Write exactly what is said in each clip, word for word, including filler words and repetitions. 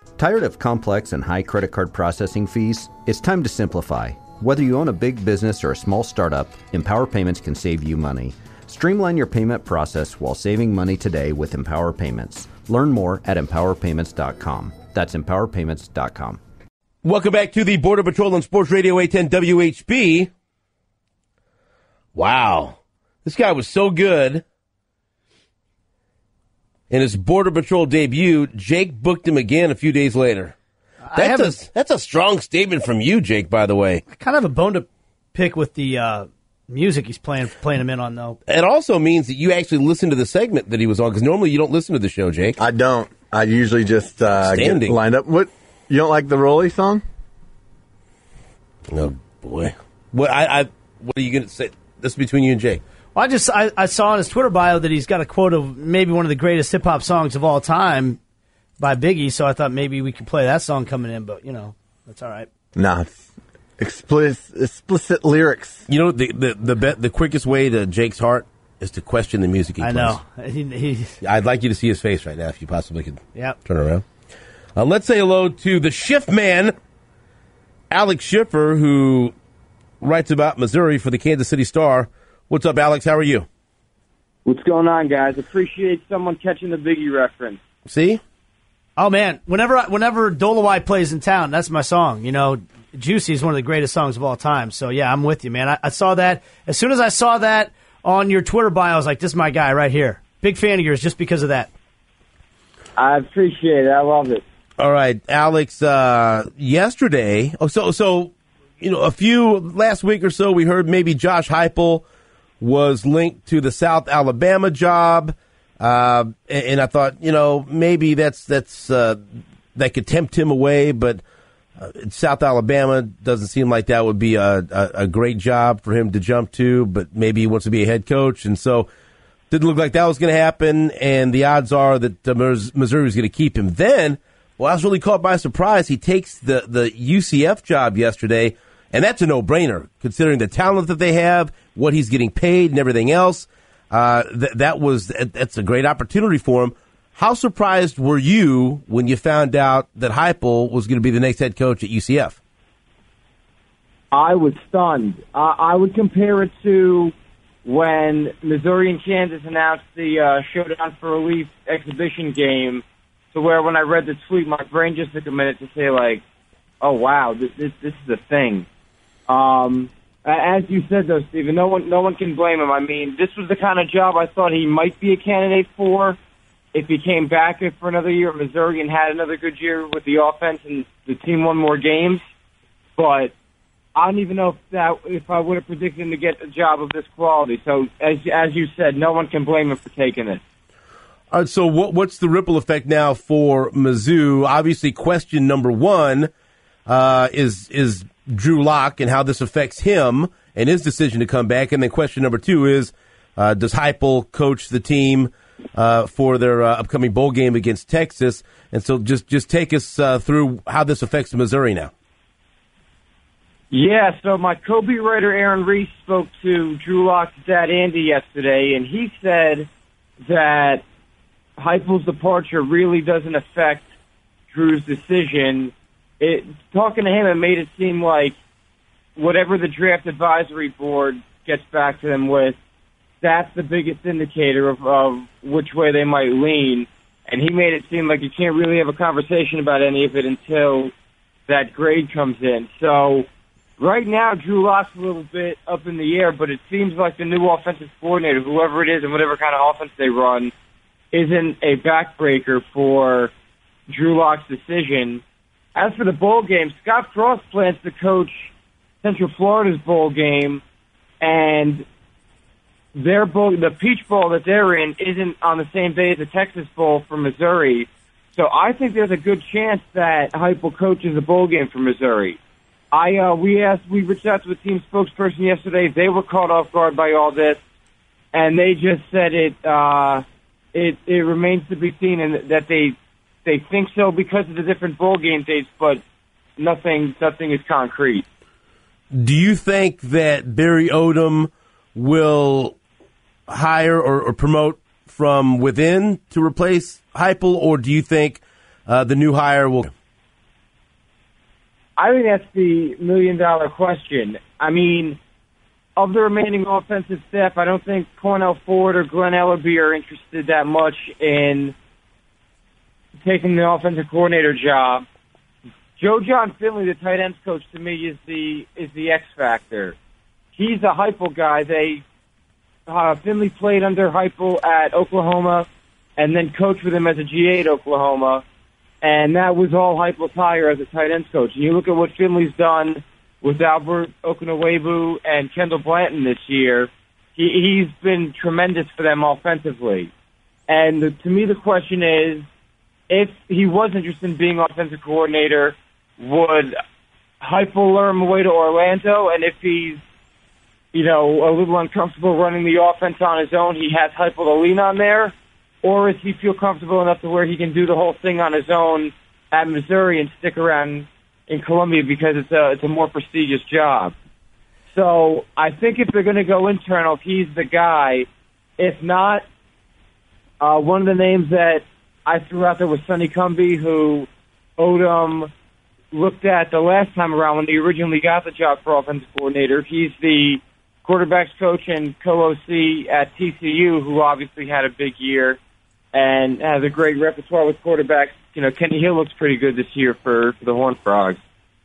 Tired of complex and high credit card processing fees? It's time to simplify. Whether you own a big business or a small startup, Empower Payments can save you money. Streamline your payment process while saving money today with Empower Payments. Learn more at empower payments dot com. That's empower payments dot com. Welcome back to the Border Patrol on Sports Radio eight ten W H B. Wow. This guy was so good. In his Border Patrol debut, Jake booked him again a few days later. That's, a, a, that's a strong statement from you, Jake, by the way. I kind of have a bone to pick with the uh, music he's playing playing him in on, though. It also means that you actually listened to the segment that he was on, because normally you don't listen to the show, Jake. I don't. I usually just uh, get lined up. What? You don't like the Rolly song? Oh, boy. What, I, I, what are you going to say? This is between you and Jake. Well, I just I, I saw on his Twitter bio that he's got a quote of maybe one of the greatest hip-hop songs of all time by Biggie, so I thought maybe we could play that song coming in, but, you know, that's all right. Nah, explicit, explicit lyrics. You know, the the the, be, the quickest way to Jake's heart is to question the music he I plays. know. He, he, I'd like you to see his face right now, if you possibly could yep. turn around. Uh, let's say hello to the shift man, Alex Schiffer, who writes about Missouri for the Kansas City Star. What's up, Alex? How are you? What's going on, guys? Appreciate someone catching the Biggie reference. See? Oh, man. Whenever whenever Dolomite plays in town, that's my song. You know, Juicy is one of the greatest songs of all time. So, yeah, I'm with you, man. I, I saw that. As soon as I saw that on your Twitter bio, I was like, this is my guy right here. Big fan of yours just because of that. I appreciate it. I love it. All right, Alex, uh, yesterday, oh, so, so, you know, a few, last week or so, we heard maybe Josh Heupel was linked to the South Alabama job, uh, and, and I thought, you know, maybe that's, that's, uh, that could tempt him away, but uh, South Alabama doesn't seem like that would be a, a, a great job for him to jump to, but maybe he wants to be a head coach, and so didn't look like that was going to happen, and the odds are that uh, Missouri was going to keep him. Then, well, I was really caught by surprise. He takes the, the U C F job yesterday, and that's a no-brainer, considering the talent that they have, what he's getting paid, and everything else. Uh, th- that was that's a great opportunity for him. How surprised were you when you found out that Heupel was going to be the next head coach at U C F? I was stunned. Uh, I would compare it to when Missouri and Kansas announced the uh, Showdown for Relief exhibition game, to where when I read the tweet, my brain just took a minute to say, like, oh, wow, this this, this is a thing. Um, as you said, though, Stephen, no one no one can blame him. I mean, this was the kind of job I thought he might be a candidate for if he came back for another year at Missouri and had another good year with the offense and the team won more games. But I don't even know if that if I would have predicted him to get a job of this quality. So, as as you said, no one can blame him for taking it. All right, so what, what's the ripple effect now for Mizzou? Obviously, question number one uh, is is Drew Lock and how this affects him and his decision to come back. And then question number two is, uh, does Heupel coach the team uh, for their uh, upcoming bowl game against Texas? And so just, just take us uh, through how this affects Missouri now. Yeah, so my co-beat writer Aaron Reese spoke to Drew Lock's dad Andy yesterday, and he said that Heupel's departure really doesn't affect Drew's decision. It, talking to him, it made it seem like whatever the draft advisory board gets back to them with, that's the biggest indicator of, of which way they might lean. And he made it seem like you can't really have a conversation about any of it until that grade comes in. So right now, Drew Lock's a little bit up in the air, but it seems like the new offensive coordinator, whoever it is and whatever kind of offense they run, isn't a backbreaker for Drew Lock's decision. As for the bowl game, Scott Frost plans to coach Central Florida's bowl game, and their bowl, the Peach Bowl that they're in, isn't on the same day as the Texas Bowl for Missouri. So I think there's a good chance that Heupel coaches a bowl game for Missouri. I uh, we asked, we reached out to the team spokesperson yesterday. They were caught off guard by all this, and they just said it. Uh, it it remains to be seen, and that they they think so because of the different bowl game dates, but nothing nothing is concrete. Do you think that Barry Odom will hire or, or promote from within to replace Heupel, or do you think uh, the new hire will? I think that's the million-dollar question. I mean, of the remaining offensive staff, I don't think Cornell Ford or Glenn Ellerby are interested that much in taking the offensive coordinator job. Joe John Finley, the tight ends coach, to me is the is the X factor. He's a Heupel guy. They uh, Finley played under Heupel at Oklahoma, and then coached with him as a G A at Oklahoma, and that was all Heupel's hire as a tight ends coach. And you look at what Finley's done with Albert Okwuegbunam and Kendall Blanton this year. He, he's been tremendous for them offensively. And the, to me, the question is, if he was interested in being offensive coordinator, would Heupel lure him away to Orlando? And if he's, you know, a little uncomfortable running the offense on his own, he has Heupel to lean on there? Or does he feel comfortable enough to where he can do the whole thing on his own at Missouri and stick around in Columbia because it's a, it's a more prestigious job? So I think if they're going to go internal, he's the guy. If not, uh, one of the names that I threw out there was Sonny Cumbie, who Odom looked at the last time around when he originally got the job for offensive coordinator. He's the quarterbacks coach and co-O C at T C U, who obviously had a big year and has a great repertoire with quarterbacks. You know, Kenny Hill looks pretty good this year for, for the Horned Frogs.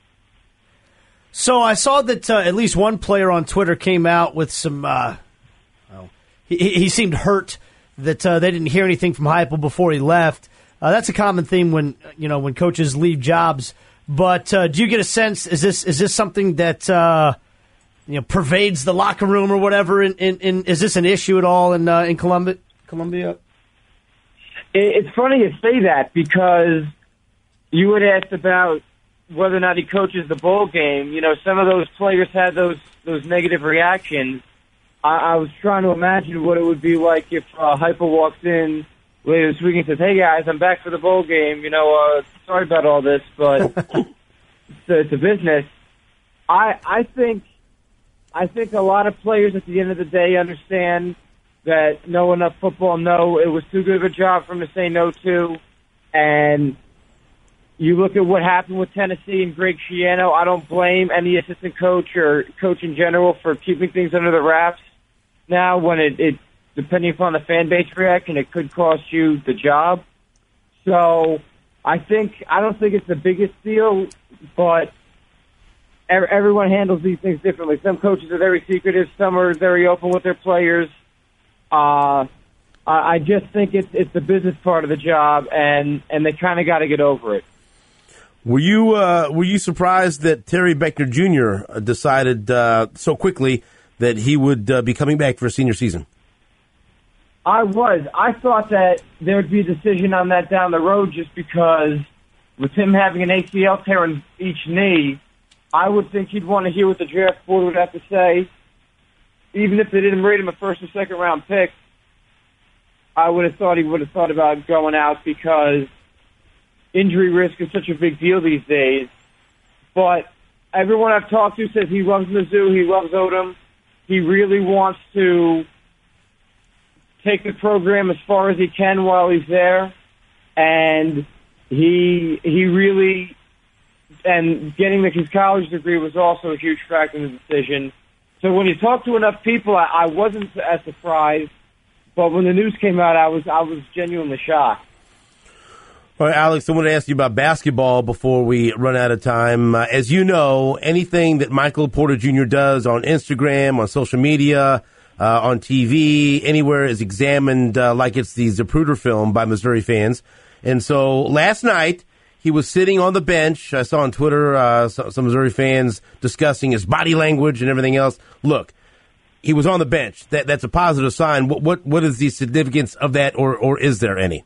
So I saw that uh, at least one player on Twitter came out with some, uh, well, he, he seemed hurt that uh, they didn't hear anything from Heupel before he left. Uh, that's a common theme when, you know, when coaches leave jobs. But uh, do you get a sense, is this is this something that, uh, you know, pervades the locker room or whatever? In, in, in is this an issue at all in uh, in Columbia? Columbia? It's funny you say that because you had asked about whether or not he coaches the bowl game. You know, some of those players had those those negative reactions. I, I was trying to imagine what it would be like if uh, Heupel walks in later this week and says, "Hey guys, I'm back for the bowl game. You know, uh, sorry about all this, but it's, a, it's a business." I I think I think a lot of players at the end of the day understand that know enough football, know it was too good of a job for him to say no to. And you look at what happened with Tennessee and Greg Schiano. I don't blame any assistant coach or coach in general for keeping things under the wraps. Now, when it, it depending upon the fan base reaction, it could cost you the job. So I think I don't think it's the biggest deal, but everyone handles these things differently. Some coaches are very secretive. Some are very open with their players. Uh, I just think it's it's the business part of the job, and, and they kind of got to get over it. Were you uh, were you surprised that Terry Beckner Junior decided uh, so quickly that he would uh, be coming back for a senior season? I was. I thought that there would be a decision on that down the road just because with him having an A C L tear in each knee, I would think he'd want to hear what the draft board would have to say. Even if they didn't rate him a first or second round pick, I would have thought he would have thought about going out because injury risk is such a big deal these days. But everyone I've talked to says he loves Mizzou, he loves Odom. He really wants to take the program as far as he can while he's there. And he he really, and getting his college degree was also a huge factor in the decision. So when you talk to enough people, I, I wasn't as surprised. But when the news came out, I was I was genuinely shocked. All right, Alex, I want to ask you about basketball before we run out of time. Uh, as you know, anything that Michael Porter Junior does on Instagram, on social media, uh, on T V, anywhere is examined uh, like it's the Zapruder film by Missouri fans. And so last night, he was sitting on the bench. I saw on Twitter uh, some Missouri fans discussing his body language and everything else. Look, he was on the bench. That that's a positive sign. What what what is the significance of that, or or is there any?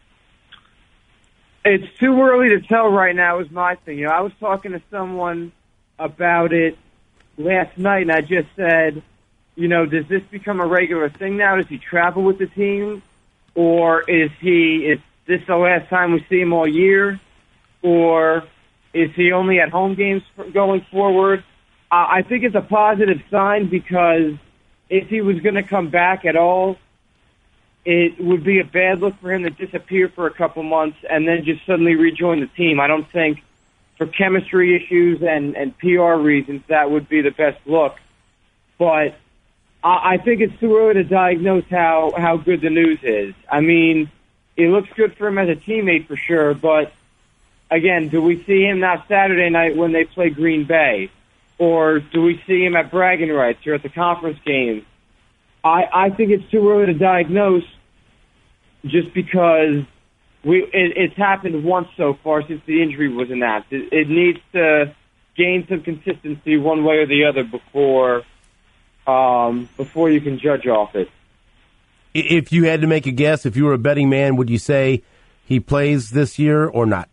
It's too early to tell right now is my thing. You know, I was talking to someone about it last night, and I just said, you know, does this become a regular thing now? Does he travel with the team? Or is he, is this the last time we see him all year? Or is he only at home games going forward? Uh, I think it's a positive sign because if he was going to come back at all, it would be a bad look for him to disappear for a couple months and then just suddenly rejoin the team. I don't think for chemistry issues and, and P R reasons that would be the best look. But I, I think it's too early to diagnose how, how good the news is. I mean, it looks good for him as a teammate for sure, but again, do we see him now Saturday night when they play Green Bay? Or do we see him at bragging rights or at the conference game? I, I think it's too early to diagnose just because we it, it's happened once so far since the injury was announced. It, it needs to gain some consistency one way or the other before um, before you can judge off it. If you had to make a guess, if you were a betting man, would you say he plays this year or not?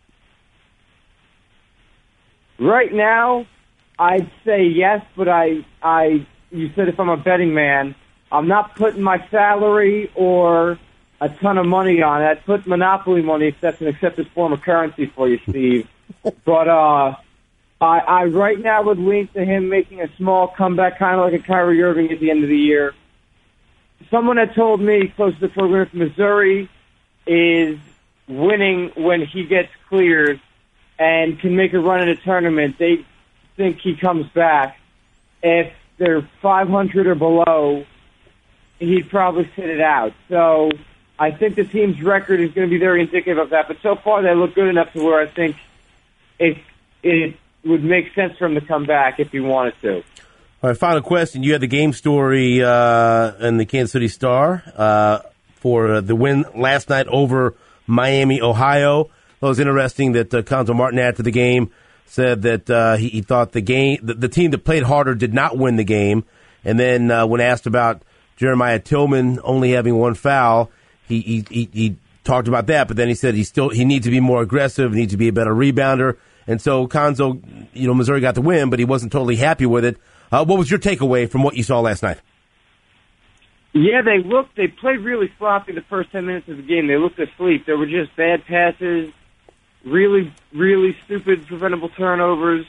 Right now, I'd say yes, but I, I, you said if I'm a betting man, I'm not putting my salary or a ton of money on it. I'd put Monopoly money if that's an accepted form of currency for you, Steve. But uh, I, I right now would lean to him making a small comeback, kind of like a Kyrie Irving at the end of the year. Someone had told me close to the program from Missouri is winning when he gets cleared and can make a run in a tournament. They think he comes back. If they're five hundred or below, he'd probably sit it out. So I think the team's record is going to be very indicative of that. But so far, they look good enough to where I think it, it would make sense for him to come back if he wanted to. All right, final question. You had the game story uh, in the Kansas City Star uh, for the win last night over Miami, Ohio. It was interesting that uh, Cuonzo Martin after the game said that uh, he, he thought the game, the, the team that played harder did not win the game. And then uh, when asked about Jeremiah Tillman only having one foul, he, he he he talked about that. But then he said he still he needs to be more aggressive, needs to be a better rebounder. And so Cuonzo, you know, Missouri got the win, but he wasn't totally happy with it. Uh, what was your takeaway from what you saw last night? Yeah, they looked, they played really sloppy the first ten minutes of the game. They looked asleep. There were just bad passes, really, really stupid preventable turnovers,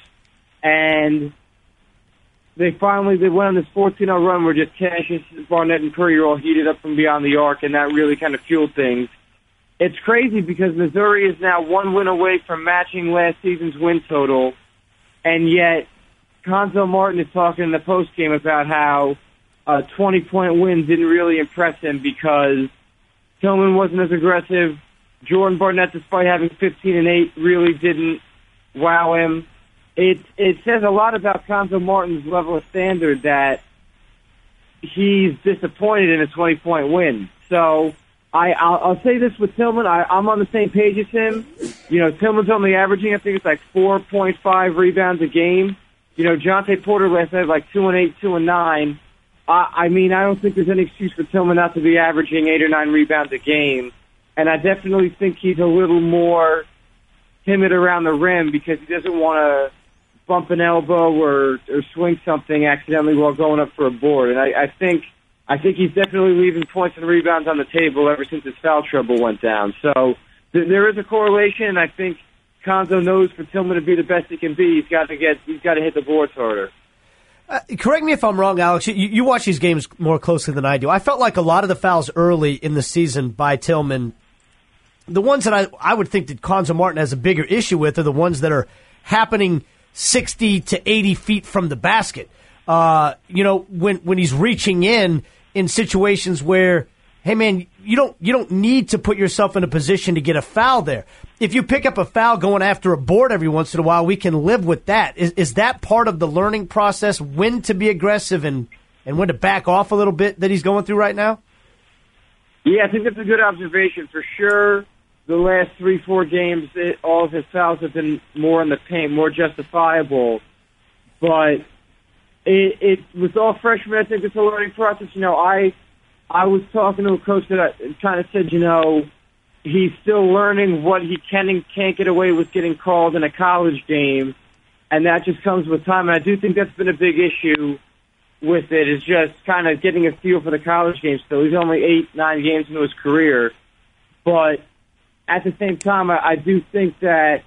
and they finally, they went on this fourteen oh run where just Cassius, Barnett, and Curry all heated up from beyond the arc, and that really kind of fueled things. It's crazy because Missouri is now one win away from matching last season's win total, and yet Cuonzo Martin is talking in the postgame about how a twenty-point win didn't really impress him because Tillman wasn't as aggressive. Jordan Barnett, despite having fifteen and eight, really didn't wow him. It it says a lot about Cuonzo Martin's level of standard that he's disappointed in a twenty-point win. So I, I'll, I'll say this with Tillman. I, I'm on the same page as him. You know, Tillman's only averaging, I think it's like four point five rebounds a game. You know, Jonte Porter last night like two and eight, two and nine. I, I mean, I don't think there's any excuse for Tillman not to be averaging eight or nine rebounds a game. And I definitely think he's a little more timid around the rim because he doesn't want to bump an elbow or, or swing something accidentally while going up for a board. And I, I think I think he's definitely leaving points and rebounds on the table ever since his foul trouble went down. So th- there is a correlation, and I think Cuonzo knows for Tillman to be the best he can be, he's got to get he's got to hit the boards harder. Uh, correct me if I'm wrong, Alex. You, you watch these games more closely than I do. I felt like a lot of the fouls early in the season by Tillman, the ones that I, I would think that Cuonzo Martin has a bigger issue with are the ones that are happening sixty to eighty feet from the basket. Uh, you know, when when he's reaching in in situations where, hey man, you don't you don't need to put yourself in a position to get a foul there. If you pick up a foul going after a board every once in a while, we can live with that. Is is that part of the learning process, when to be aggressive and, and when to back off a little bit that he's going through right now? Yeah, I think that's a good observation. For sure, the last three, four games, it, all of his fouls have been more in the paint, more justifiable. But it, it was all freshmen. I think it's a learning process. You know, I I was talking to a coach that I kind of said, you know, he's still learning what he can and can't get away with getting called in a college game, and that just comes with time. And I do think that's been a big issue with it, is just kind of getting a feel for the college game still. He's only eight, nine games into his career. But at the same time, I, I do think that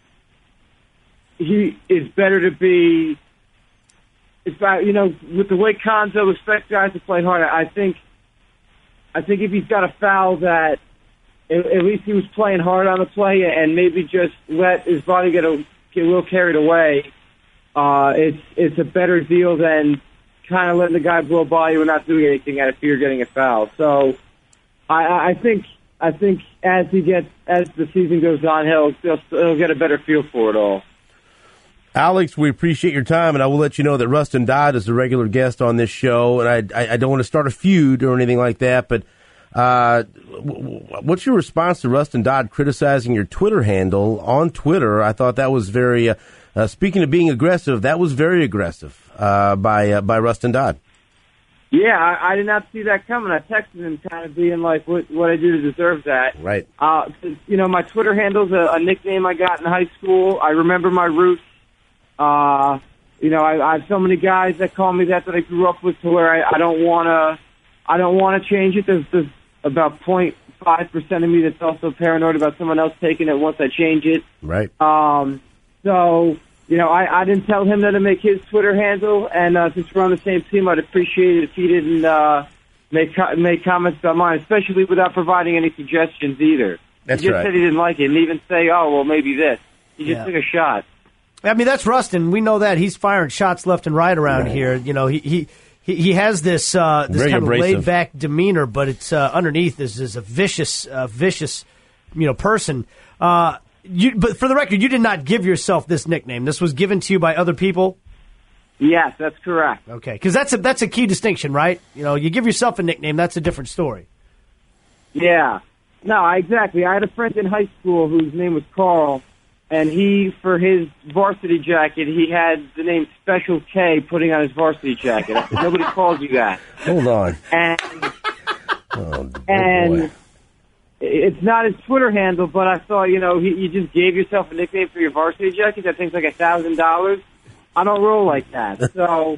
he is better to be, it's about, you know, with the way Cuonzo expects guys to play hard, I think I think if he's got a foul that at, at least he was playing hard on the play and maybe just let his body get a, get a little carried away, uh, it's it's a better deal than kind of letting the guy blow by you and not doing anything out of fear of getting a foul. So I, I think I think as he gets as the season goes on, he'll, he'll he'll get a better feel for it all. Alex, we appreciate your time, and I will let you know that Rustin Dodd is a regular guest on this show, and I, I, I don't want to start a feud or anything like that, but uh, what's your response to Rustin Dodd criticizing your Twitter handle on Twitter? I thought that was very, uh, uh, speaking of being aggressive, that was very aggressive uh, by uh, by Rustin Dodd. Yeah, I, I did not see that coming. I texted him kind of being like, what what I do to deserve that. Right. Uh, you know, my Twitter handle's a, a nickname I got in high school. I remember my roots. Uh, you know, I, I have so many guys that call me that that I grew up with to where I, I don't want to, I don't want to change it. There's, there's about zero point five percent of me that's also paranoid about someone else taking it once I change it. Right. Um, so, you know, I, I didn't tell him that to make his Twitter handle, and uh, since we're on the same team, I'd appreciate it if he didn't uh, make co- make comments about mine, especially without providing any suggestions either. That's he just right. said he didn't like it, and even say, oh, well, maybe this. He just Yeah. took a shot. I mean, that's Rustin. We know that. He's firing shots left and right around here. You know, he he, he, he has this uh, this Very kind abrasive. of laid-back demeanor, but it's uh, underneath is, is a vicious, uh, vicious, you know, person. Uh, you, but for the record, you did not give yourself this nickname. This was given to you by other people? Yes, that's correct. Okay, because that's a, that's a key distinction, right? You know, you give yourself a nickname, that's a different story. Yeah. No, exactly. I had a friend in high school whose name was Carl, and he, for his varsity jacket, he had the name Special K putting on his varsity jacket. I said, nobody calls you that. Hold on. And, Oh, and boy. it's not his Twitter handle, but I thought, you know, he, you just gave yourself a nickname for your varsity jacket. That thing's like a thousand dollars. I don't roll like that. So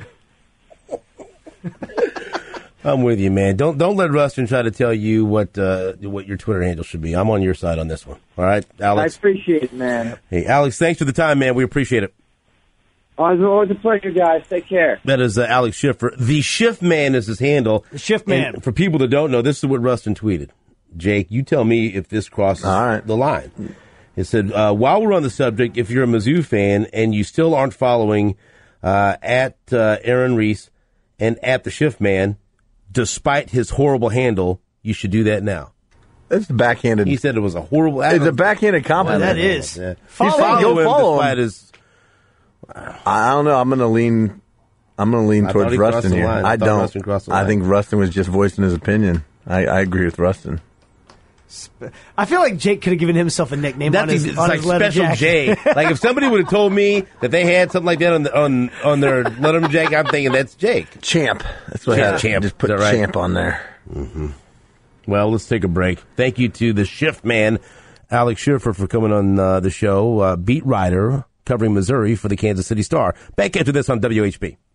I'm with you, man. Don't don't let Rustin try to tell you what uh, what your Twitter handle should be. I'm on your side on this one. All right, Alex? I appreciate it, man. Hey, Alex, thanks for the time, man. We appreciate it. Always, always a pleasure, guys. Take care. That is uh, Alex Schiffer. The Shift Man is his handle. The Shift Man. And for people that don't know, this is what Rustin tweeted. Jake, you tell me if this crosses All right. the line. It said, uh, while we're on the subject, if you're a Mizzou fan and you still aren't following uh, at uh, Aaron Reese and at the Shift Man, despite his horrible handle, you should do that now. It's backhanded. He said it was a horrible. It's a backhanded Well, compliment. that is. Yeah. Follow You follow Go him follow him. despite his. I don't know. I'm going to lean. I'm going to lean I towards thought he crossed Rustin the here. line. I I thought don't. Rustin crossed the I line. think Rustin was just voicing his opinion. I, I agree with Rustin. I feel like Jake could have given himself a nickname That's on his, it's on like his leather Special jacket. J. Like if somebody would have told me that they had something like that on the, on on their Letterman jacket, I'm thinking that's Jake. Champ. That's what Yeah, I had. Champ. Just put Is that right? Champ on there. Well, let's take a break. Thank you to the Shift Man, Alex Schiffer, for coming on uh, the show. Uh, beat writer covering Missouri for the Kansas City Star. Back after this on W H B.